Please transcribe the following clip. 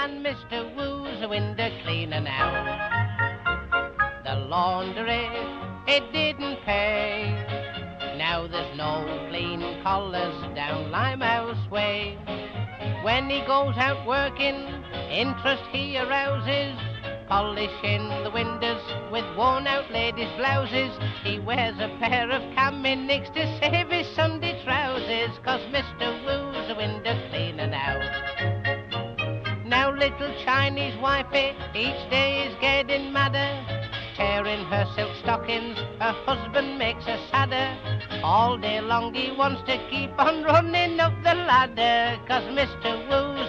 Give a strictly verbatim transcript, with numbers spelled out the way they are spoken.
and Mister Woo's a window cleaner now. The laundry, it didn't pay. Now there's no clean collars down Limehouse way. When he goes out working, interest he arouses, polishing the windows with worn-out ladies' blouses. He wears a pair of Cam-in-Nicks to save his Sunday trousers, 'cause Mister Woo's a window cleaner now. Now little Chinese wifey each day is getting madder, tearing her silk stockings, her husband makes her sadder. All day long he wants to keep on running up the ladder, 'cause Mister Woo's